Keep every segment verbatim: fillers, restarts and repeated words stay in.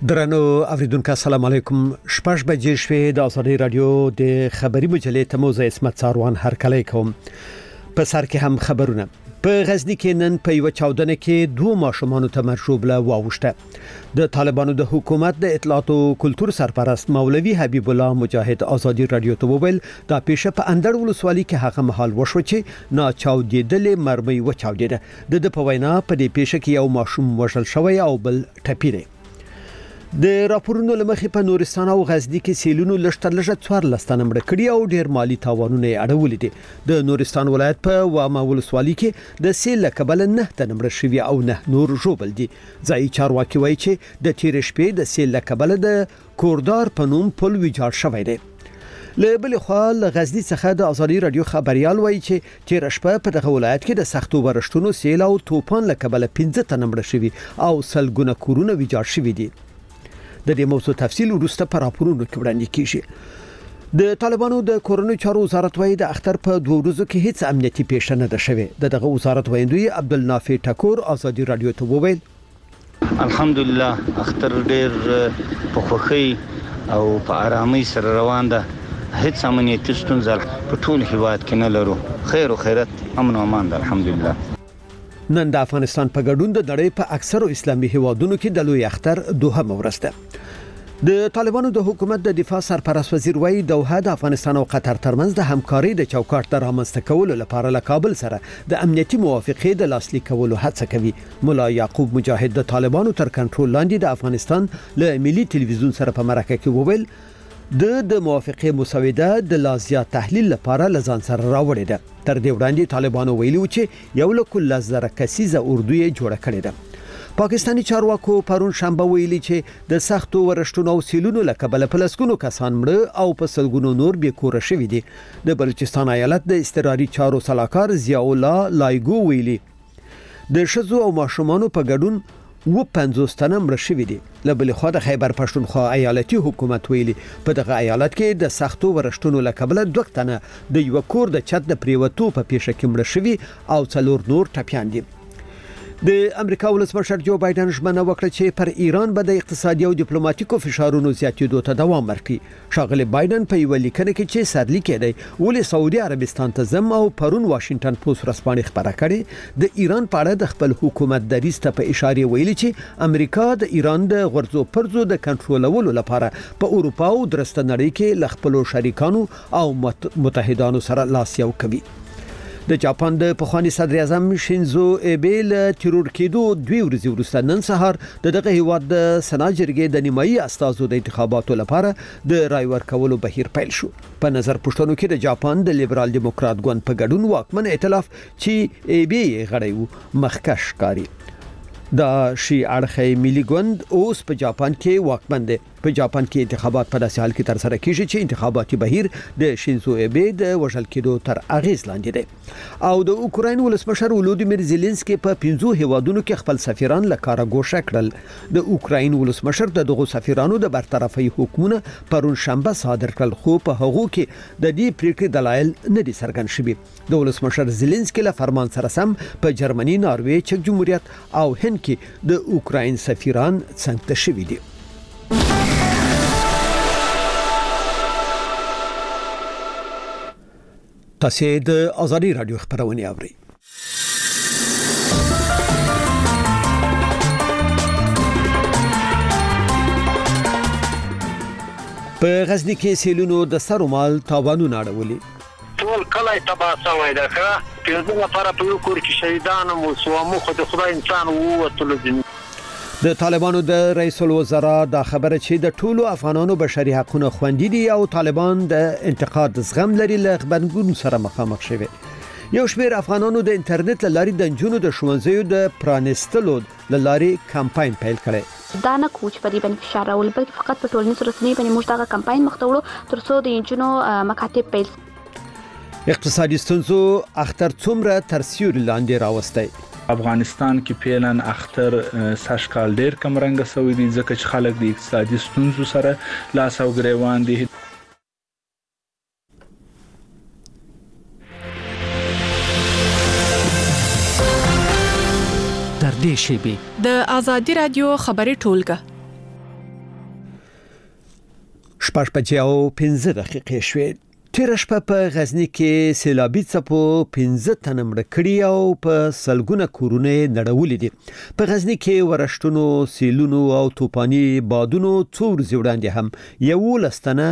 درنو اوریدونکو السلام علیکم. شپږ بجې شوې د ازادي رادیو د خبري مجلې ته موزه اسمت ساروان هرکلی کوم. په سر کې هم خبرونه. په غزنی کې نن په یو چاودنه کې دوه ماشومان ته مرشوب له واوښته. د طالبانو د حکومت د اطلاعات او کلتور سرپرست مولوی حبیب الله مجاهد ازادي رادیو ته وویل دا پیښه په اندړ ولسوالۍ کې هغه محل وشو چې نا چاودیدلې مرمۍ و چاودیده. د د په وینا په دې پیښه کې یو ماشوم وژل شوی او بل ټپی دی. د راپورونو لمخې په نورستان او غزنی کې سیلونو لشتر لږه څوار لستانه مړ کړي او ډیر مالی تاوانونه اړولې دي. د نورستان ولایت په وامه ولسوالۍ کې د سیل کبل نه تنمړ شوی او نه نور جوبل دي. ځای چارواکي وایي چې د تیر شپې د سیل کبل د کوردار په نوم پل ویجاړ شوی دی. له بل خوا غزنی څخه د ازادي رادیو خبريال وایي چې تیر شپه په دغه ولایت کې د سختو ورشتونو سیل او توپان لکبل پنځه تنمړ شوی او سلګونه کورونه ویجاړ شوی دي. د دې موضوع تفصیل وروسته په راپورونو کې وړاندې کیږي. د طالبانو د کورونو چارو وزارت وایي د اختر په دوه ورځو کې هیڅ امنیتي پیښه نه ده شوې. دغه وزارت وایندوی عبدالنافع ټکور ازادي رادیو ته وویل الحمدلله اختر ډیر په خوښۍ او په آرامۍ سره روان ده. هیڅ امنیتي ستونزه په ټول هیواد کې نه لرو. خیر او خیرت امن او امان ده الحمدلله. نن د افغانستان په ګډون د نړۍ په اکثرو اسلامي هیوادونو کې د لوی اختر دوهمه ورځ ده. د طالبانو د حکومت د دفاع سرپرست وزیر وایي دوحه د افغانستان او قطر ترمنځ د همکارۍ د چوکاټ د رامنځته کولو لپاره له کابل سره د امنیتي موافقې د لاسلیک کولو هڅه کوي. مولا یعقوب مجاهد د طالبانو تر کنټرول لاندې د افغانستان له ملي ټلویزیون سره په مرکه کې وویل د د موافقې مسوده د لازیات تحلیل لپاره لزان سره راوړې ده. تر دې وړاندې طالبانو ویلي و چې یو لک لزره کسیزه اردو یې جوړه کړې ده. پاکستاني چارواکو پرون شنبه ویلي چې د سختو ورشتونو او سیلونو لکبل پلسکونو کسان مړه او په سلګونو نور بې کور شوي دي. د بلوچستان ایالت د استقراري چارو سلاکار ضیاء الله لایګو ویلي د شذو او ماشومانو په ګډون و پنځوس تنه مړه شوي دي. له بل خوا د خیبر پښتونخوا ایالتي حکومت ویلي په دغه ایالت کې د سختو ورشتونو لکبل دوه تنه د یو کور د چت د پریوتو په پیښه کې مړه شوي او څلور نور ټپیان دي. د امریکا ولسمشر جو بایدن ژمنه وکړه چې پر ایران به د اقتصادي او ډیپلوماټیکو فشارونو زیاتېدو ته دوام ورکړي. ښاغلی بایدن په یو لیکنه کې چې سرلیک دی ولې سعودي عربستان ته زم او پرون واشنگټن پوسټ رسپانې خبره کړې د ایران په اړه د خپل حکومت دریځ ته په اشاره ویلي چې امریکا د ایران د غرضو پرځو د کنټرولولو لپاره په اروپا او درسته نړۍ کې ل خپل شریکانو او متحدانو سره لاس یو کوي. د جاپان د پخوانی صدر اعظم شینزو ایبه له تیرور کېدو دوی ورځې وروسته نن سهار د دغه هیواد د سنا جرګې د نیمایي استازو د انتخاباتو لپاره د رای ورکولو بهیر پیل شو. په نظر پښتنو کې د جاپان د لیبرال دیموکرات ګوند په ګډون واکمن ائتلاف چې ایبه غړی وو مخکش کاری. دا شي اړخی ملي ګوند اوس په جاپان کې واکمن دی. په جاپان کې انتخابات په داسې حال کې تر سره کیږي چې انتخاباتي بهیر د شینزو ایبه د وژل کېدو تر اغیز لاندې دی او د اوکراین ولسمشر ولودیمیر زيلنسکي په پنځو هیوادونو کې خپل سفیران لکاره ګوښه کړل. د اوکراین ولسمشر د دغو سفیرانو د برطرفي حکومت پرون شنبه صادر کړل خو په هغه کې د دې پریکړې دلایل نه دي څرګند شوي. د ولسمشر زيلنسکي له فرمان سره سم په جرمني، ناروې، چک جمهوریت او هند کې د اوکراین سفیران څنګه شوي دي. تاسو د ازادي رادیو خبرونه اورئ. په غزنی کې سیلونو د سرومال تاوانونه اړولي. ټول کله تباہ شوی ده. پنځه نفر په یو کور کې شهیدان مو سومو خو د خدای انسان ووتل دي. د طالبانو د رئیس الوزرا دا خبره چې د ټولو افغانانو بشري حقوقو خوندي دي او طالبان د انتقاد زغم لري له خبرګون سره مخامخ شوي. یو شمېر افغانانو د انټرنیټ لاري د جنونو د ښوونځیو د پرانستلو لاري کمپاین پیل کړي. دا نه کوچ په دې باندې فشار راول بلکې فقط په ټولنیزو رسنیو باندې موږ دا کمپاین مخته وړو ترڅو د انجونو مکاتب پیل. اقتصادي ستونزو اختر څومره تر سیوري لاندې راوستي. افغانستان کې پیلن اختر ساشکال ډیر کم رنګ سوي دي ځکه چې خلک د اقتصادي ستونزو سره لاس او ګریوان دي. در دې شیبې د ازادي رادیو خبري ټولګه شپږ بجې او پنځه دقیقې شوې. تیر شپه په غزنی کې سیلابي څپو پنځه تنه مړ کړي او په سلګونه کورونه نړولې دي. په غزنی کې ورښتونو، سیلونو او توپاني بادونو څو ورځې وړاندې هم یولس تنه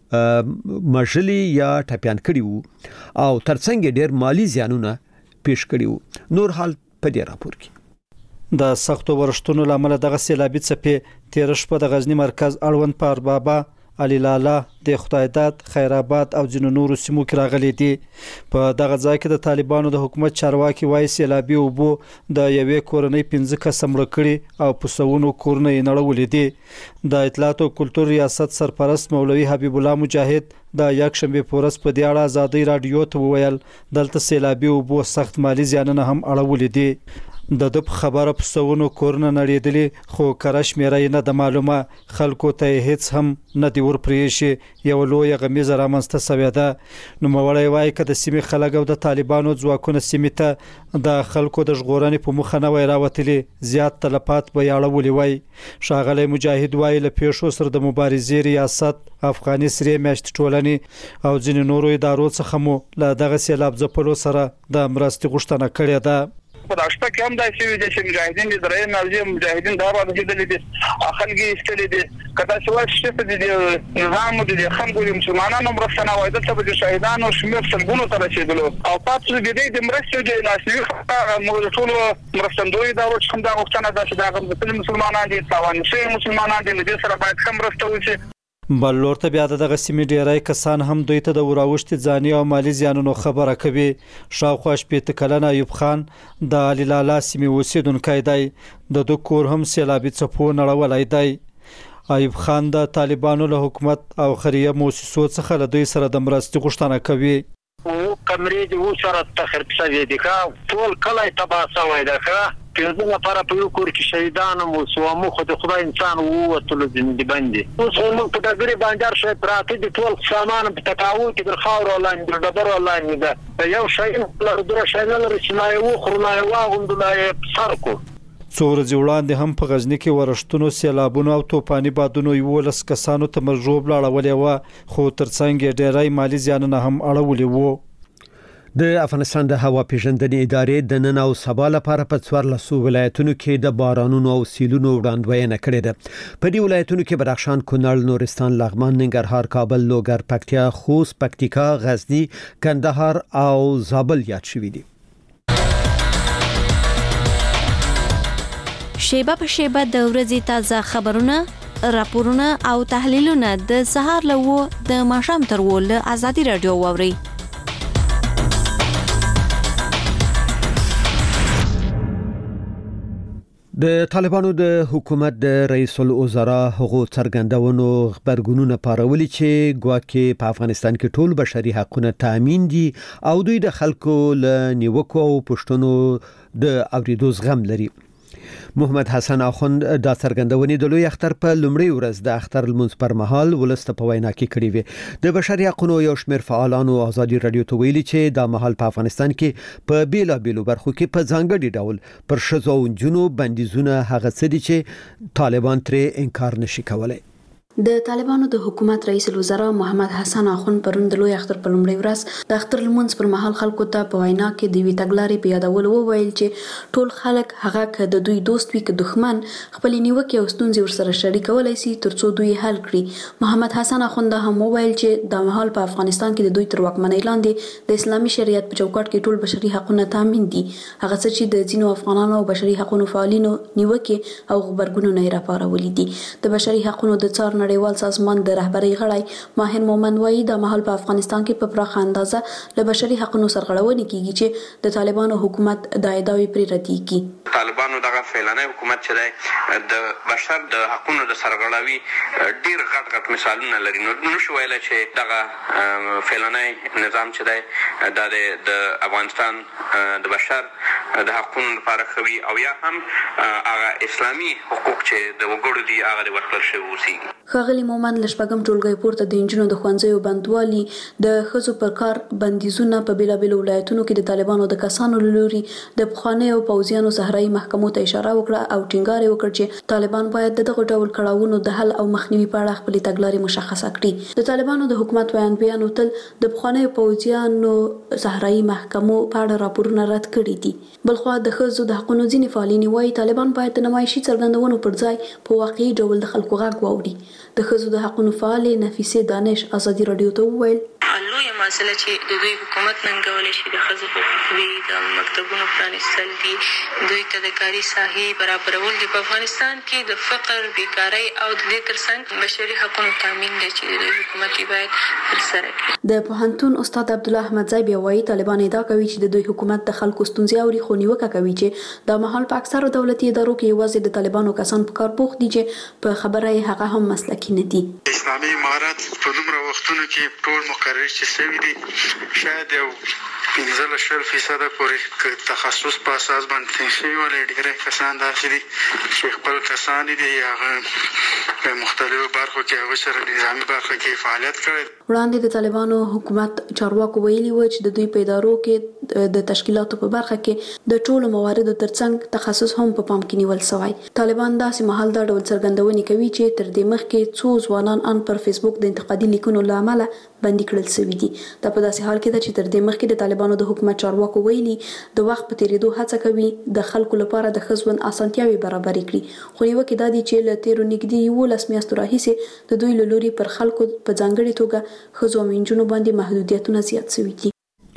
مړژلي یا ټپيان کړي وو او ترڅنګ ډېر مالی زیانونه پیښ کړي وو. نور حال په دې راپور کې. د سختو ورښتونو لامل دغه سیلابي څپې تیر شپه د غزنی مرکز اړوند پار بابا، علي لالا، د خدایداد، خیرآباد او ځینو نورو سیمو کې راغلي دي. په دغه ځای کې د طالبانو د حکومت چارواکي وایي سیلابي اوبو د یوې کورنۍ پنځه کسه مړه کړي او په سوونو کورونه یې نړولي دي. د اطلاعات او کلتور ریاست سرپرست مولوي حبیب الله مجاهد د یکشنبه په ورځ په دې اړه آزادۍ رادیو ته وویل دلته سیلابي اوبو سخت مالی زیانونه هم اړولي دي. د د خبره په سوونو کورونه نړیدلې خو کره شمیره نه د معلومه خلکو ته هیڅ هم نه دی ورپریشي. یو لوی غمیزه رامنځته شوې ده. نو مولوي وایي چې د سیمې خلک او د طالبانو ځواکونه سیمې ته د خلکو د ژغورنې په مخه نه وای راوتلي، زیات تلفات به یاړولي وای. شاغلی مجاهد وایي له پیښو سره د مبارزې ریاست، افغاني سری میاشت ټولنې او ځینې نورو ادارو څخه مو له دغه سیلاب ځپلو سره د مرستې غوښتنه کړې ده. په داشته کې هم داسې وي چې مجاهدین د درې نازي مجاهدین دا باندې دي دي خلګي استلې دي کدا چې واشه په دې نظام د خلکو مسلمانانو مرستنه وای دلته به شهیدانو شمیر سلګونو ته رسیدلو او پاتې د دې د مرستې د ناسوي موږ ټول مرستندوی دا چې کوم دا غوښتنه ده چې دا مسلمانان دي تاوان شي مسلمانان دي د سره باید کوم مرسته وشي. بل لور ته بیا دغه سیمې ډیری کسان هم دوی ته د وراوښتي ځاني او مالی زیانونو خبره کوي. شاوخوا شپېته کلن ایوب خان د علي لالا سیمې اوسیدونکی دی. د دو کور هم سیلابي څپو نړولی دی. ایوب خان د طالبانو له حکومت او خیریه موسسو څخه له دوی سره د مرستې غوښتنه کوي. او کمرې د وسره تخرب شوی دی کا ټول کله تبا شوی دی کا پنځه لپاره په یو کور کې شهیدانو مو سومو خو د خدای انسان وو ټول دې باندې اوس موږ په دغه باندې شوی پراته دي ټول سامان په تکاو کې د خاور لاندې د ډبر لاندې ده یو شی له دره شی نه رسنای وو خورنای واغوندلای سرکو. څو ورځې وړاندې هم په غزنی کې ورښتونو، سیلابونو او توپاني بادونو یولس کسانو ته مرجوب لاړولې وه خو ترڅنګ یې ډیری مالی زیانونه هم اړولي وو. د افغانستان د هوا پیژندنې ادارې د نن او سبا لپاره په څوارلسو ولایتونو کې د بارانونو او سیلونو وړاندوینه کړې ده. په دې ولایتونو کې بدخشان، کونړ، نورستان، لغمان، ننګرهار، کابل، لوګر، پکتیا، خوست، پکتیکا، غزنی، کندهار او زابل یاد شوي دي. شیبه په شیبه د ورځې تازه خبرونه، راپورونه او تحلیلونه د سهار له و د ماښام تر و له آزادي رادیو واوري. د طالبانو د حکومت د رئیس الوزرا هغو څرګندونو خبرګونونه پارولي چې ګواکې په افغانستان کې ټول بشري حقوقونه تامین دي او دوی د خلکو له نیوکو او پښتنو د اوریدو زغم لري. محمد حسن اخوند د څرګندونې د لوی اختر په لومړۍ ورځ د اختر لمونځ پر مهال ولست په وینا کې کړی وي. د بشري حقوقو یو شمېر فعالانو آزادي رادیو ته ویلي چې دا مهال په افغانستان کې په بیلابیلو برخو کې په ځانګړي ډول پر ښځو او نجونو بندیزونه هغه څه دي چې طالبان ترې انکار نشي کولای. د طالبانو د حکومت رئیس الوزرا محمد حسن اخوند پرون د لوی اختر په لومړۍ ورځ د اختر لمونځ پر مهال خلکو ته په وینا کې د وی تګلارې په یادولو وویل چې ټول خلک هغه که د دوی دوست وي که دښمن خپل نیوکې او ستونزې ورسره شریکولای شي ترڅو دوی حل کړي. محمد حسن اخوند هم وویل چې د مهال په افغانستان کې د دوی تر واکمنۍ لاندې د اسلامي شریعت په چوکاټ کې ټول بشري حقوقونه تامین دي. هغه څه چې د ځینو افغانانو او بشري حقوقو فعالینو نیوکې او خبرګونونه یې راپارولي دي. د بشري حقوقو د څار نړیوال سازمان د رهبرۍ غړی ماهر مومن وایي د مهال په افغانستان کې په پراخه اندازه له بشري حقوقو سرغړونې کیږي چې د طالبانو حکومت د ادعاوی پرې ردی کی. طالبانو دغه فعلانه حکومت چې دی د بشر د حقوقو د سرغړاوي ډیر غټ غټ مثالونه لري. نو نشو ویلای چې دغه فعلانه نظام چې دی د افغانستان د بشر د حقوقو لپاره خوي او یا هم هغه اسلامي حقوق چې د وګړو دي هغه د ورکړل شوی وسی. ښاغلي مومند لشپږم ټولګي پورته د انجونو د ښوونځیو بندوالي د ښځو پر کار بندیزونه په بیلابیلو ولایتونو کې د طالبانو د کسانو له لوري د پخوانیو پوځیانو صحرایي محکمو ته اشاره وکړه او ټینګار وکړ چې طالبان باید دغه ډول کړاوونو د حل او مخنیوي په اړه خپل تګلارې مشخصه کړي. د طالبانو د حکومت ویاندویانو تل د پخوانیو پوځیانو صحرایي محکمو په اړه راپورونه رد کړي دي. بلخوا د ښځو د حقوقو ځینې فعالین وايي طالبان باید د نمایشي څرګندونو پر ځای په واقعي ډول د خلکو غږ واوري. د ښځو د حقوقو فعال نفیسه دانش ازادي رادیو ته وویل لویه مسله چې د دوی حکومت ننګولې شي د ښځو حقوق دي، د مکتبونو پرانیستل دي، دوی ته د کاري ساحې برابرول دي. په افغانستان کې د فقر، بیکارۍ او د دې ترڅنګ بشري حقوقو تامین دی چې د دوی حکومت باید ترسره کړي. د پوهنتون استاد عبدالله احمدزی بیا وایي طالبان ادعا کوي چې د دوی حکومت د خلکو ستونزې اوري، خو نیوکه کوي چې د مهال په اکثرو دولتي ادارو کې یوازې د طالبانو کسان په کار بوخت دي چې په خبره یې هغه هم مسلکي نه دي. اسلامي امارات په دومره وختونو کې ټول مقرر چې شوي دي شاید یو پنځه شل فیصده پورې تخصص په اساس باندې تنظیم شوي ولې ډېری کسان داسې دي چې خپل کسان دي هغه په مختلفو برخو کې هغوی سره نظامي برخه کې فعالیت کړی. وړاندې د طالبانو حکومت چارواکو ویلي و چې د دوی په ادارو کې د تشکیلاتو په برخه کې د ټولو مواردو ترڅنګ تخصص هم په پام کې نیول شوی. طالبان داسې مهال دا ډول څرګندونې کوي چې تر دې مخکې څو ځوانان ان پر فیسبوک د انتقادي لیکونو له امله بندي کړل شوي دي. دا په داسې حال کې ده چې تر دې مخکې د طالبانو د حکومت چارواکو ویلي د وخت په تیریدو هڅه کوي د خلکو لپاره د ښه ژوند اسانتیاوې برابرې کړي. خو نیوکې دا دي چې له تیرو نږدې یولس میاشتو راهیسې د دوی له لوري پر خلکو په ځانګړې توګه ښځو او نجونو باندې محدودیتونه زیات شوي دي.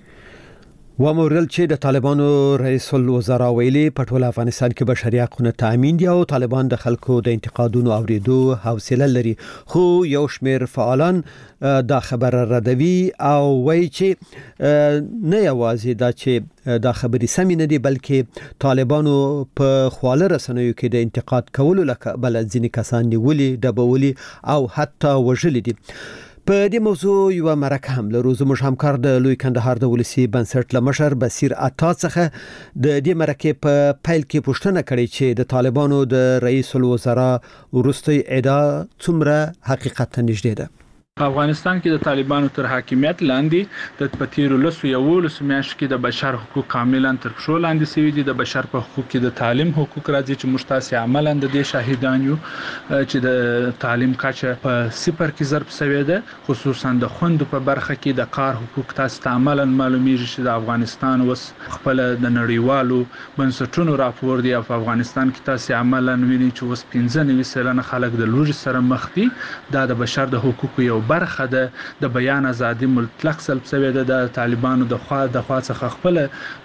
ومورل چې د طالبانو رئیس الوزرا ویلي په ټول افغانستان کې بشري حقوقونه تامین دي او طالبان د خلکو د انتقادونو اوریدو حوصله لري، خو یو شمېر فعالان دا خبره ردوي او وایي چې نه یوازې دا چې دا خبرې سمې نه دي بلکې طالبانو په خواله رسنیو کې د انتقاد کولو لکه بل ځینې کسان نیولي، ډبولي او حتی وژلي دي. په دې موضوع یو مرکه هم لرو. زموږ همکار د لوی کندهار د ولسی بنسټ لمشر بصیر عطا څخه د دې مرکه په پیل کې پوښتنه کړې چې د طالبانو د رئیس الوزرا وروستي ادعا څومره حقیقت ته نږدې ده. په افغانستان کې د طالبانو تر حاکمیت لاندې د پتیرو لسو یولسو میاشتو کې د بشر حقوق کاملا تر پښو لاندې شوي دي. د بشر په حقوق کې د تعلیم حقوق راځي چې موږ تاسې عملا د دې شاهدان یو چې د تعلیم کچه په صفر کې ضرب شوې ده. خصوصا د خوندو په برخه کې د کار حقوق تاسو ته عملا معلومیږي چې د افغانستان وس خپل د نړیوالو بنسټونو راپور دی او په افغانستان کې تاسو عملا ویني چې وس پنځه نوي سلنه خلک د لوږې سره مخ دي. دا د بشر د حقوقو یو برخه ده. د بیان ازادي مطلق سلب شوی ده. د طالبانو د خوا د خوا څخه خپل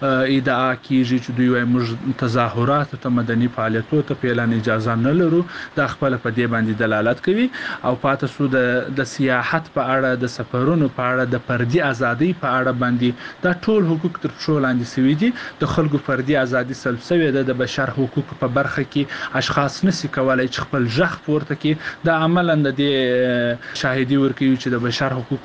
ادعا کیږي چې دوی وايي موږ تظاهرات ته مدني فعالیتونو ته پیلان اجازه نه لرو. دا خپل په دې باندې دلالت کوي او پاتې سو د د سیاحت په اړه، د سفرونو په اړه، د فردي ازادي په اړه باندې دا ټول حقوق تر پښو لاندې شوي دي. د خلکو فردي ازادي سلب شوی ده. د بشر حقوق په برخه کې اشخاص نشي کولای چې خپل ژغ پورته کړي. دا عملا د دې شاهدي کوي چې د بشر حقوق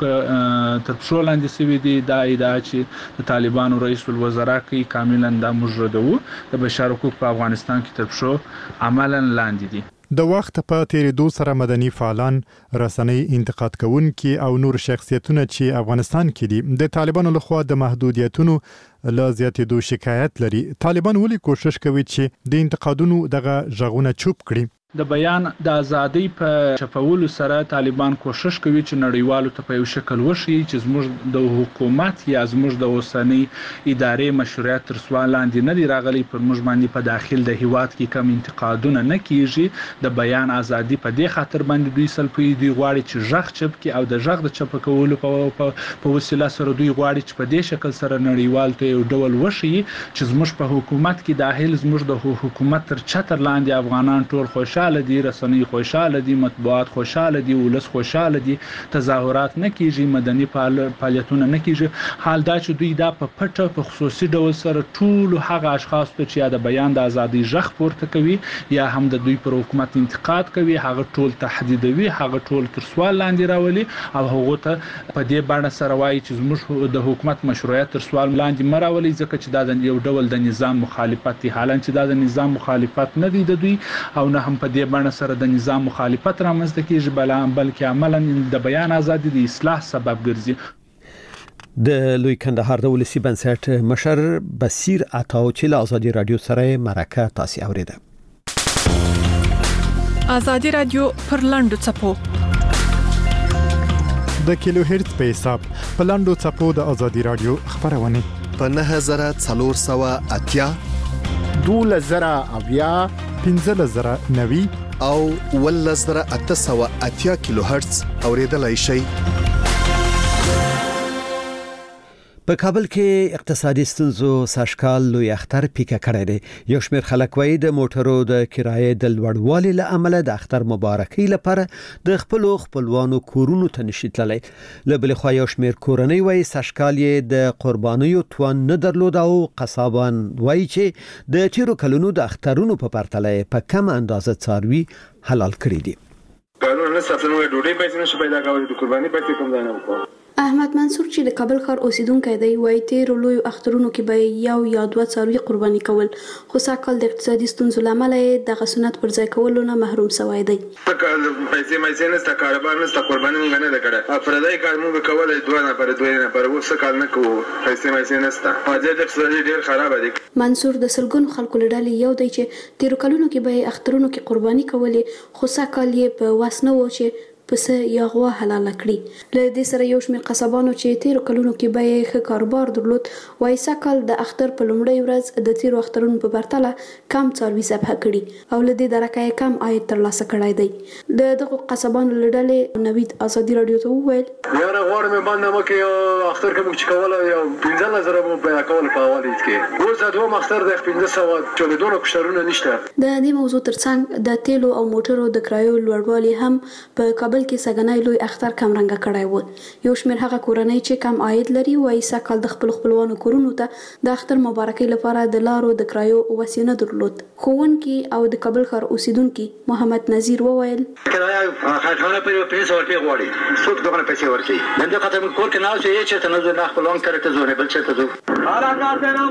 تر پښو لاندې شوي دي. دا ادعا چې د طالبانو رئیس الوزرا کوي کاملا دا مجرد وو. د بشر حقوق په افغانستان کې تر پښو عملا لاندې دي. د وخت په تیریدو سره مدني فعالان، رسنۍ انتقاد کوونکي او نور شخصیتونه چې افغانستان کې دي د طالبانو لخوا د محدودیتونو له زیاتېدو شکایت لري. طالبان ولې کوشش کوي چې د انتقادونو دغه ژغونه چوپ کړي؟ د بیان د ازادۍ په چپولو سره طالبان کوشش کوي چې نړیوالو ته په یو شکل وشي چې زموږ د حکومت یا زموږ د اوسنۍ ادارې مشروعیت تر سوال لاندې نه دی راغلی. پر موږ باندې په داخل د هیواد کې کم انتقادونه نه کیږي. د بیان ازادي په دې خاطر باندې دوی سلپي دوی غواړي چې ژغ چپ کی او د ژغ د چپ کولو په وسیله سره دوی غواړي چې په دې شکل سره نړیوال ته یو ډول وشي چې زموږ په حکومت کې داخل زموږ د حکومت تر چتر لاندې افغانان ټول خوشاله خوشاله دي، رسنۍ خوشاله دي، مطبوعات خوشاله دي، ولس خوشاله دي، تظاهرات نه کیږي، مدني فعالیتونه نه کیږي. حال دا چې دوی دا په پټه په خصوصي ډول سره ټول هغه اشخاص ته چې د بیان د ازادۍ ژغ پورته کوي یا هم د دوی پر حکومت انتقاد کوي، هغه ټول تهدیدوي، هغه ټول تر سوال لاندې راولي او هغه ته په دې باندې سره وایي چې زموږ د حکومت مشروعیت تر سوال لاندې مراولي، ځکه چې دا د یو ډول د نظام مخالفت دی. حالان چې دا د نظام مخالفت نه دی د دوی او نه هم په دې باندې سره د نظام مخالفت رامنځته کیږي، بلکې عملاً د بیان ازادي د اصلاح سبب ګرځي. د لوی کندهار د ولسی بنسټ مشر بصیر عطاو چې له ازادي رادیو سره مرکه تاسو اوریده. ازادي رادیو پر لاندو چپو د کیلو هرتز په حساب په لاندو چپو د ازادي رادیو خبرونه په نه هزار څلور سوه اتیا دوله زره اویا پنځه زره نوي او ول زره اته سوه اتیا کیلو هرتز اوریدلای شئ. په کابل کې اقتصادي ستونزو ساشکال لوی اختر پیکه کړی دی. یو شمېر خلک وایي د موټرو د کرایې د لوړوالي له امله د اختر مبارکۍ لپاره د خپلو خپلوانو کورونو ته نشي تللی. له بلې خوا یو شمېر کورنۍ وایي ساشکال یې د قربانیو توان نه درلود او قصابان وایي چې د تیرو کلونو د اخترونو په پرتله په کم اندازه څاروي حلال کړي دي. قانون نه ساتنه ډوډۍ پیسې نشي پیدا کولای، د قرباني پیسې کوم ځای نه وکړو. احمد منصور چې د کابل ښار اوسیدونکی دی وایي تیرو لویو اخترونو کې به یو یا دوه څاروي قرباني کول، خو سږکال د اقتصادي ستونزو له امله یې دغه سنت پر ځای کولو نه محروم شوی دی. پیسې مایسې نشته، کاروبار نشته، قرباني موږ نه ده کړې. پردی کار موږ کولای دوه نفره دوه نفره، اوس کال نه کوو، پیسې مایسې نشته، وضعیت اقتصادي ډېر خراب دی. منصور د سلګونو خلکو له ډلې یو دی چې تیرو کلونو کې به اخترونو کې قرباني کولې، خو سږکال یې په وس نه و چې پسه یا غوا حلال کړي. له دې سره یو شمېر قصابانو چې تیرو کلونو کې به یې ښه کاروبار درلود وایي سږکال د اختر په لومړۍ ورځ د تیرو اخترونو په پرتله کم څاروي ذبح کړي او له دې درکه یې کم عاید ترلاسه کړی دی. د دغو قصابانو له ډلې نوید ازادي رادیو ته وویل یاره غواړم مې باندې مکه اختر کې موږ چې کوله یو پنځه زره مو پیدا کول په اول هیڅ کې اوس د دوه اختر د پنځه سوه چودونه کشرونه نشته. د دې موضوع ترڅنګ د تیلو او موټرو د کرایو لوړوالي هم په کابل کې سګنای لوی اختر کم رنګ کړای و. یو شمېر هغه کورنۍ چې کم عاید لري وایي سږکال د خپل خپلوانو کورونو ته د اختر مبارکۍ لپاره د لارو د کرایو وسیله نه درلود. ښوونکي او د کابل ښار اوسیدونکي محمد نذیر وویل کرایه خاطرونه په پیسې ورته غواړي، څوک دغه پیسې ورکړي. نن د خاطر کور کې نه اوسې چې چېرته نه زه خپلوان کرکټ زونه بل چېرته ځو. حرکت نه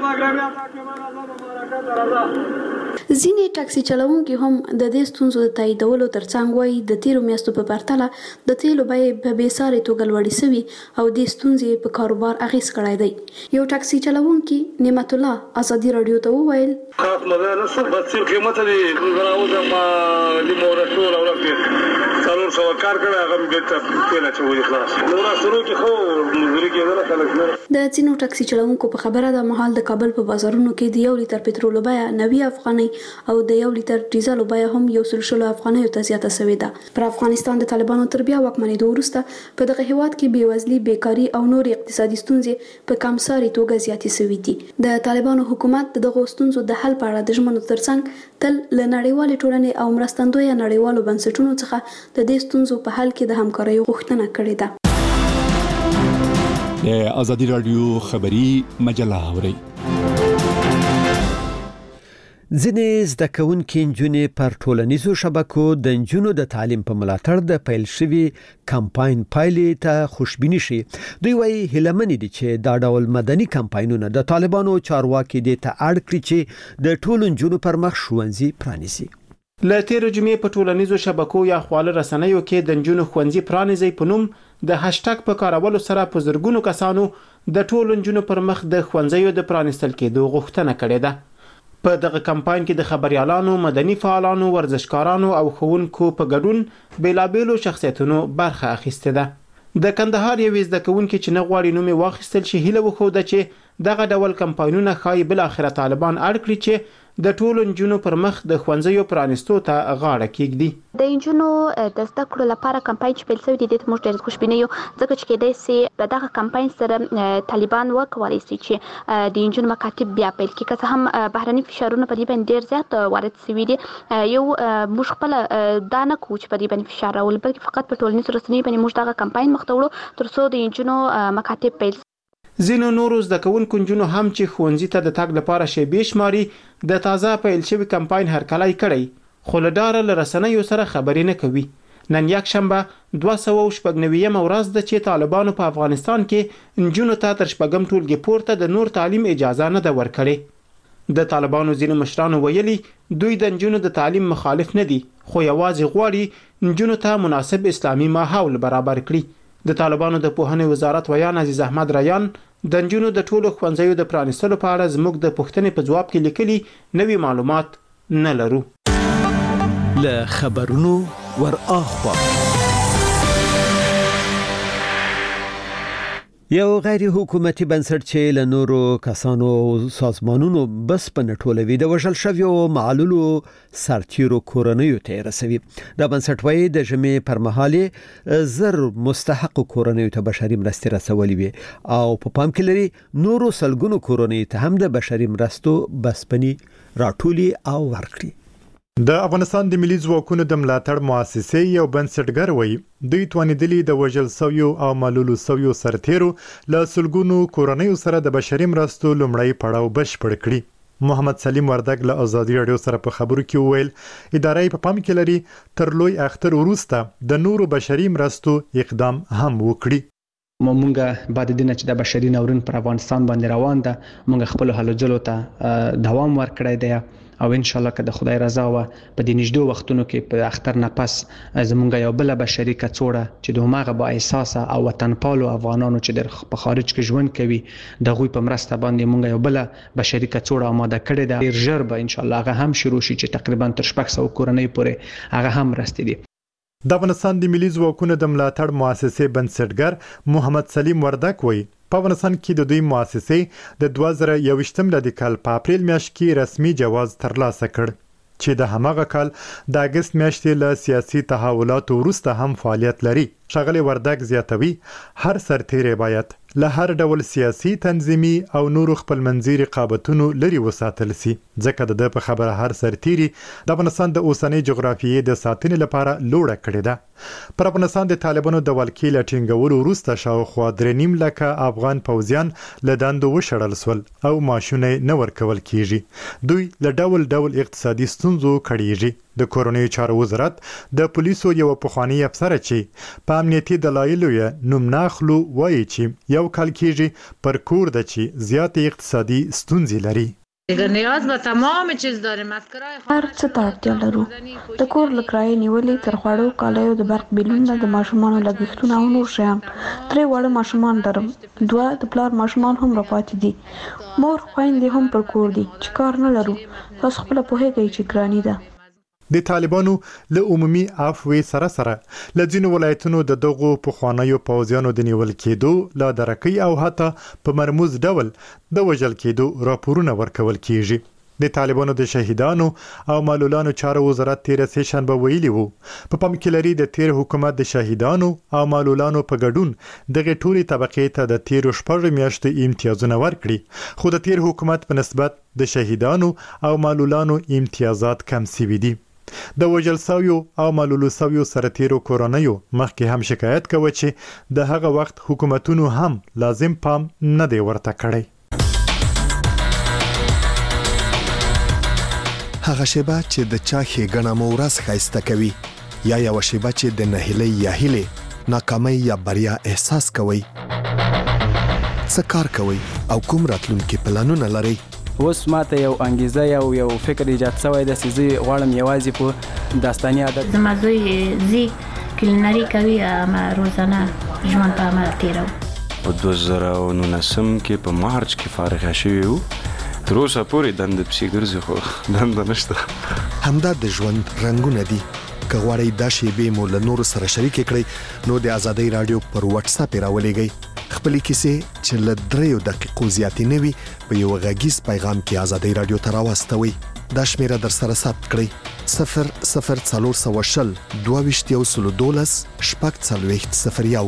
وګړه ځینې ټاکسي چلوونکي هم د دې ستونزو د تاییدولو ترڅنګ وایي د تیرو میاشتو په پرتله د تیلو بیې په بېساري توګه لوړې سوي او دې ستونزې په کاروبار اغېز کړی دی. یو ټاکسي چلوونکي نعمت الله ازادي رادیو ته وویل خاص مزه نه څه بچی قیمت دی راوځه ما د مورسول او راکې څلور سوه کار کړی هغه بیرته تیل اچولي خلاص مورسولو کې خو مزدوري کېدله خلک نه. د ځینو ټاکسي چلوونکو په خبره د مهال د کابل په بازارونو کې د یو لیتر پټرولو بیه نوي افغانۍ او د یو لیتر ډیزل بیه هم یو سل شلو افغانیو ته زیاته شوې ده. پر افغانستان د طالبانو تر بیا واکمنېدو وروسته په دغه هیواد کې بېوزلي، بیکاري او نور اقتصادي ستونزې په کمساري توګه زیاتې شوې دي. د طالبانو حکومت د دغو ستونزو د حل په اړه د ژمنو ترڅنګ تل له نړیوالې ټولنې او مرستندویه نړیوالو بنسټونو څخه د دې ستونزو په حل کې د همکارۍ غوښتنه کړې ده. د ازادي رادیو خبری مجله اورئ. ځینې زده کوونکي نجونې پر ټولنیزو شبکو د نجونو د تعلیم په ملاتړ د پیل شوي کمپاین پایلې ته خوشبیني شي. دوی وایي هیلهمن دي چې دا ډول مدني کمپاینونه د طالبانو چارواکي دې ته اړ کړي چې د ټولو نجونو پر مخ ښوونځي پرانیزي. له تیرو جمعې په ټولنیزو شبکو یا خواله رسنیو کې د نجونو ښوونځي پرانیزي په نوم د هاشټګ په کارولو سره په زرګونو کسانو د ټولو نجونو پر مخ د ښوونځیو د پرانیستل کېدو غوښتنه کړې ده. په دغه کمپاین کې د خبريالانو، مدني فعالانو، ورزشکارانو او ښوونکو په ګډون بیلابېلو شخصیتونو برخه اخیسته ده. د کندهار یو زده کوونکي چې نه غواړي نوم واخیستل شي هیله وښوده چې دغه ډول کمپاینونه ښایي بالاخره طالبان اړ کړي چې د ټولو نجونو پر مخ د ښوونځیو پرانیستو ته غاړه کېږدي. د نجونو د زده کړو لپاره کمپاین چې پیل شوی دی د موږ ډېر خوشبینه یو ځکه چې کېدای سي په دغه کمپاین سره طالبان وکولای شي چې د نجونو مکاتب بیا پیل کړي، که څه هم بهرني فشارونه په دې باندې ډېر زیات وارد شوي دي. یو موږ خپله دا نه کوو چې په دې باندې فشار راولو، بلکې فقط په ټولنیزو رسنیو باندې موږ دغه کمپاین مخ ته وړو تر څو د نجونو مکاتب پیل. ځینو نورو زده کوونکو نجونو هم چې ښوونځي ته د تګ لپاره شیبې شماري د تازه پیل شوي کمپاین هرکلی کړی، خو له ډاره له رسنیو سره خبرې نه کوي. نن یکشنبه دوه سوه شپږ نوېمه ورځ ده چې طالبانو په افغانستان کې نجونو ته تر شپږم ټولګي پورته د نور تعلیم اجازه نه ده ورکړې. د طالبانو ځینو مشرانو ویلي دوی د نجونو د تعلیم مخالف نه دي، خو یوازې غواړي نجونو ته مناسب اسلامي ماحول برابر کړي. د طالبانو د پوهنې وزارت ویان عزیز احمد ریان د نجونو د ټولو ښوونځیو د پرانیستلو په اړه زموږ د پوښتنې په جواب کې لیکلي نوي معلومات نه لرو. له خبرونو ور اخوا یو غیر حکومتي بنسټ چې له نورو کسانو سازمانونو بس په نټولوي د وژل شویو معلولو سرتیرو کورنیو ته رسوي. دا بنسټ وایي د ژمي پر مهال زر مستحق کورنیو ته بشري مرستې رسولې وي او په پام کې لري نورو سلګونو کورنیو ته هم د بشري مرستو بسپنی راټولي او ورکړي. د افغانستان د ملي ځواکونو د ملاتړ مؤسسې یو بنسټګر وایي دوی توانیدلي د وژل سویو او معلولو سویو سرتیرو له سلګونو کورنیو سره د بشري مرستو لومړی پړاو بشپړ کړي. محمد سلیم وردګ له ازادي رادیو سره په خبرو کې وویل ادارې په پام کې لري تر لوی اختر وروسته د نورو بشري مرستو اقدام هم وکړي. مونږه بعد دینه چې د بشري ناورین پر افغانستان باندې روان ده، مونږ خپل هلو ځلو ته دوام ورکړی دی او ان شاء الله که د خدای رضا و په دې نږدې وختونو کې په اختر نه پس زمونږ یو بل بشري کڅوړه چې د هماغه با احساس او وطنپالو افغانانو چې د په خارج کې ژوند کوي د غوي په مرسته باندې مونږ یو بل بشري کڅوړه آماده کړې ده. ډیر ژر به ان شاء الله هغه هم شروع شي چې تقریبا تر شپږ سوه کورنۍ پورې هغه هم رسیدي. د افغانستان د ملي ځواکونو د ملاتړ مؤسسې بنسټګر محمد سلیم وردګ وایي په افغانستان کې د دوی مؤسسې د دوه زره یوویشتم لدی کال په اپریل میاشت کې رسمي جواز ترلاسه کړ چې د هماغه کال د اگست میاشتې له سیاسي تحولاتو وروسته هم فعالیت لري. ښاغلی وردګ زیاتوي هر سرتیری باید له هر ډول سیاسي تنظیمي او نورو خپلمنځي رقابتونو لري وساتل سي، ځکه د په خبره هر سرتیری د افغانستان د اوسنۍ جغرافیې د ساتنې لپاره لوړه کړې ده. پر افغانستان د طالبانو د ولکې لټینګولو وروسته شاوخوا درې نیم لکه افغان پوځیان له دندو وشړل سول او معاشونه نه ورکول کیږي. دوی له ډول ډول اقتصادي ستونزو کړيږي. د کورنیو چارو وزارت د پولیسو یو پخوانی افسر چې په امنیتي دلایلو یې نوم ناخلو وایي چې یو کال کېږي پر کور د چې زیاتې اقتصادي ستونزې لري. نیاز به تمام چیز داریم از کرای هر څه ته اړتیا لرو، د کور له کرایې نیولې تر خوړو کالیو د برق بیلونه د ماشومانو لګښتونه او نور شیان. درې واړه ماشومان لرم، دوه د پلار ماشومان هم راپاتې دي، مور خویندې هم پر کور دي چې کار نه لرو. تاسو خپله پوهیږئ چې ګراني ده. د طالبانو له عمومي عفوې سره سره له ځینو ولایتونو د دغو پخوانیو پوځیانو د نیول کېدو له درکۍ او حتی په مرموز ډول د وژل کېدو راپورونه ورکول کیږي. د طالبانو د شهیدانو او معلولانو چارو وزارت تیر سه شنبه ویلي وو په پام کې لري د تیر حکومت د شهیدانو او معلولانو په ګډون دغه ټولي طبقې ته د تیر شپږ میاشتې امتیازونه ورکړي، خو د تیر حکومت په نسبت د شهیدانو او معلولانو امتیازات کم سوي دي. د وژل سویو او معلولو سویو سرتیرو کورنیو مخکې هم شکایت کوي چې د هغه وخت حکومتونو هم لازم پام نه دی ورته کړی. هغه شیبه چې د چا ښېګڼه مو ورځ ښایسته کوي، یا یوه شیبه چې د نهیلۍ یا هیلې ناکامۍ یا بریا احساس کوئ. څه کار کوئ او کوم راتلونکي پلانونه لرئ؟ اوس ماته یو انګیزه یو یو فکر ایجاد شوی دی چې زه غواړم یوازې په داستاني عادت زما زوی زی کلینري کوي، اما روزانه ژوند په عمل تیرو. په دوه زره نولسم کې په مارچ کې فارغه شوی وو، تر اوسه پورې دنده پسې ګرځي خو دنده نشته. همدا د ژوند رنګونه دي. که غواړئ دا شیبې مو له نورو سره شریکې کړئ نو د ازادۍ راډیو پر واتس اپ راولېږئ خپلې کیسې چې له دریو دقیقو زیاتې نه وي په یو غږیز پیغام کې ازادي رادیو ته راوستوئ. دا شمیره در سره ثبت کړئ: صفر صفر څلور سوه شل دوه ویشت یو سلو دولس شپږ څلوېښت صفر یو.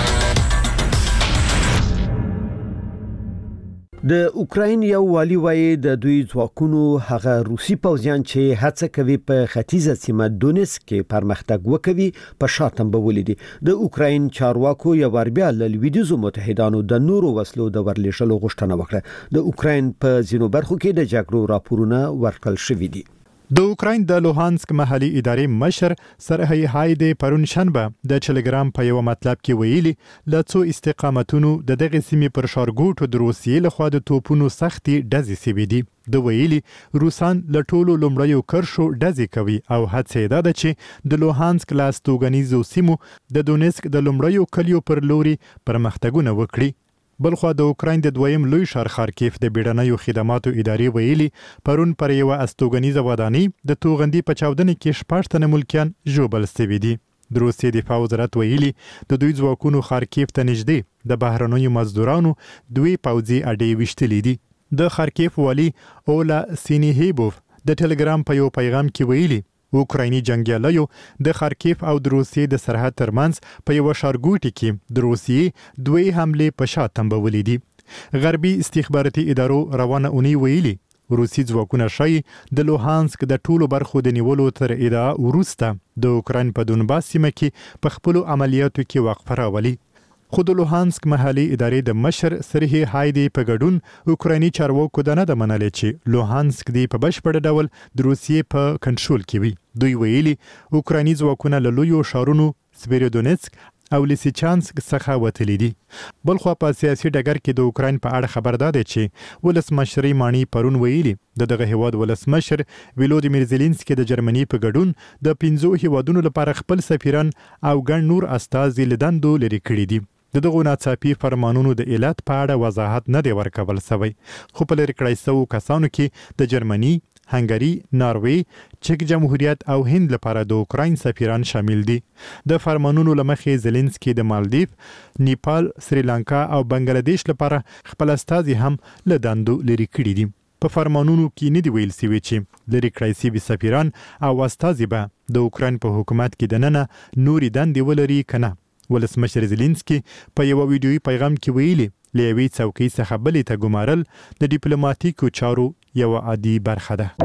د اوکراین یو والی وایي د دوی ځواکونو هغه روسي پوځیان چې هڅه کوي په ختیځه سیمه دونیسک کې پرمختګ وکړي په شا تنبولي دي. د اوکراین چارواکو یو ور بیا له لویدیځو متحدانو د نورو وسلو د ورلېږلو غوښتنه وکړه. د اوکراین په ځینو برخو کې د جګړو راپورونه ورکړل شوي دي. د اوکراین د لوهانسک محلي ادارې مشر سرهی هایدی پرون شنبه د ټلګرام په یو مطلب کې ویلي ل څو استقامتونو د دغه سیمې پر شارګوټو د روسیې لخوا د توپونو سختي ډزې سوي دي. د ویلي روسان له ټولو لومړیو کرښو ډزې کوي او هڅه ده چې د لوهانسک لاستوګنیزو سیمو د دونیسک د لومړیو کلیو پر لوري پرمختګونه وکړي. بلخوا د اوکراین د دویم لوی ښار خارکیف د بیړنیو خدماتو ادارې ویلي پرون پر یو استوګنیزه ودانۍ د توغندي په چاودنې کې شپږ تنه ملکیان ژوبل شوي دي. د روسیې دفاع وزارت ویلي د دوی ځواکونو خارکیف ته نږدې د بهرنیو مزدورانو دوی پوځي اډې ویشتلې دي. د خارکیف والی اولا سینیهیبوف د ټلګرام په یو پیغام کې ویلي اوکرایني جنگیالیو د خارکیف او د روسیې د سرحد ترمنځ په یو شارګوټي کې د روسیې دوی حمله په شا تنبولې دي. غربي استخباراتي ادارو روانه اونۍ ویلي روسي ځواکونه شای د لوهانسک د ټولو برخو د نیولو تر ادعا وروسته د اوکراین په دونباس سیمه کې په خپل عملیاتو کې وقفه راولي. خو د لوهانسک محلي ادارې د مشر سرهی هایدی په ګډون اوکرایني چارواکو د نه د منلې چې لوهانسک دی په بشپړ ډول د روسیې په کنټرول کې وي. دوی ویلي اوکرایني ځواکونه له لویو ښارونو سویرودونیتسک او لیسیچانسک څخه وتلي دي. بلخوا په سیاسي ډګر کې د اوکراین په اړه خبردار دی چې ولسمشر مانی پرون ویلي د دغه هیواد ولسمشر ویلودیمیر زيلنسکي د جرمني په ګډون د پنځو هیوادونو لپاره خپل سفیران او ګڼ نور استازي لیدندو لري کړی دي. د دغو ناڅاپي فرمانونو د علت په اړه وضاحت نه دی ورکول شوی، خو په لرې کړای شوو کسانو کې د جرمني، هنګري، ناروې، چک جمهوریت او هند لپاره د اوکراین سفیران شامل دي. د فرمانونو لمخې زيلنسکي د مالدیف، نیپال، سریلانکا او بنگلاديش لپاره خپل استازي هم له دندو لري کړي دي. په فرمانونو کې نه دی ویل شوی چې لري کړای شوي سفیران او استازي به د اوکراین په حکومت کې دننه نوري دندې ولري کنه. ولسمشر زيلنسکي په یو ویډیوي پیغام کې ویلي لیوي څوکۍ څخه بلې ته ګمارل د ډیپلوماټیکو چارو یو عادي برخه ده.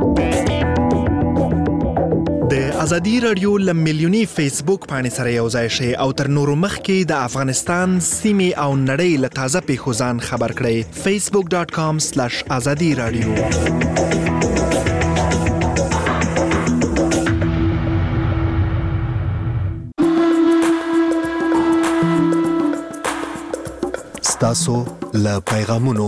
د ازادي رادیو ل ملیونی فیسبوک باندې سره یو ځای شي او تر نورو مخکې د افغانستان سیمې او نړۍ له تازه پیښو ځان خبر کړئ. facebook dot com slash azadi radio. تاسو له پیغامونو.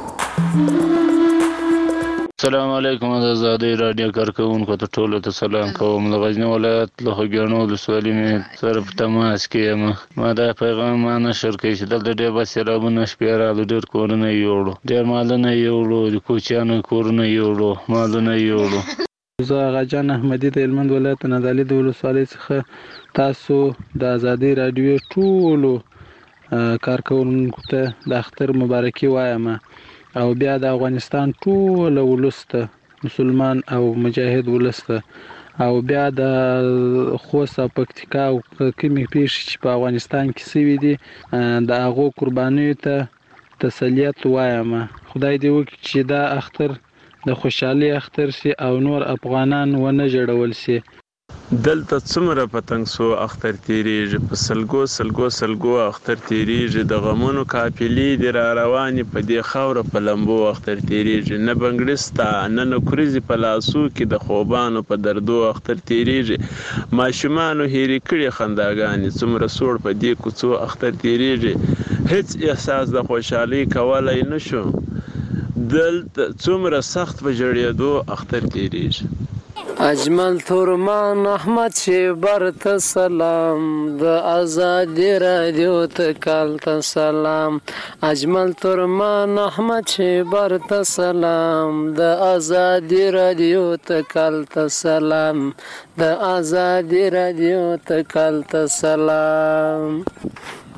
السلام علیکم د آزادۍ رادیو کارکونکو ته ټولو ته سلام کوم. د غزنی ولایت له خوږیاڼو ولسوالۍ مې سره په تماس کې یم. ما دا پیغام ما نشر کړی چې دلته ډېر بس سیلابونه شپې راغلي، ډېر کورونه یې یوړو، ډېر مالونه یې یوړو، د کوچیانو کورونه یې یوړو، مالونه یې یوړو. زه غاجان احمدي د هلمند ولایت نادعلي د ولسوالۍ څخه تاسو د آزادۍ رادیو ټولو کارکونکو ته د اختر مبارکي وایم او بیا د افغانستان ټول ولس ته، مسلمان او مجاهد ولس ته، او بیا د خوست او پکتیکا او کومې پیښې چې په افغانستان کې سوي دي د هغو قربانیو ته تسلیت وایم. خدای دې وکړي چې دا اختر د خوشحالي اختر شي او نور افغانان ونه جوړول شي. دلته څومره پتنګ سو اختر تیریږي، په سلګو سلګو سلګو اختر تیریږي، د غمونو قافلې دي را روانې په دې خاوره په لمبو اختر تیریږي، نه بنګړستا نه نکریزې په لاسو کې د خوبانو په دردو اختر تیریږي، ماشومانو هېرې کړي خنداګانې څومره سوړ په دې کوڅو اختر تیریږي، هیڅ احساس د خوشحالۍ کولی نشو، دلته څومره سخت په ژړېدو اختر تیریږي. اجمل تورمان احمد شیبر ته سلام، د آزادی رادیو ته کال ته سلام. اجمل تورمان احمد شیبر ته سلام، د آزادی رادیو ته کال ته سلام، د آزادی رادیو ته کال ته سلام.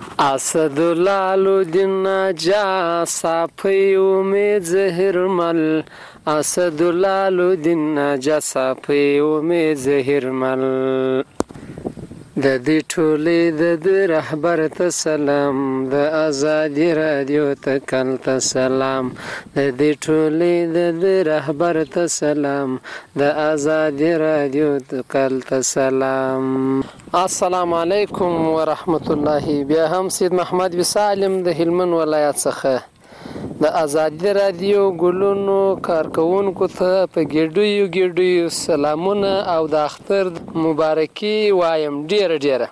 اسد الدین جا صافی امید زهر مل اسد الدین جا صافی امید زهر مل د دې ټولې د دې رهبر ته سلام د ازادي رادیو ته کل ته سلام د دې ټولې د دې رهبر ته سلام د ازادي رادیو ته کل ته سلام. السلام علیکم ورحمت الله. بیا هم سید محمد وسالم د هلمند ولایت څخه د ازادي رادیو ګلونو کارکونکو ته په ګډیو ګډیو سلامونه او د اختر مبارکي وایم ډیره ډیره.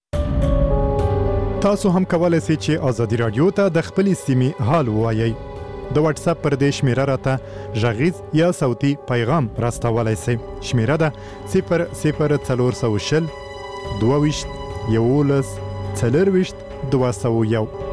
تاسو هم کولای شئ چې ازادي رادیو ته د خپل سیمې حال ووایئ. د واتس اپ پر دې شمیره راته غږیز یا صوتي پیغام راستولای شئ. شمیره ده صفر صفر څلور سوه شل دوه ویشت یولس څلور ویشت دوه سوه یو.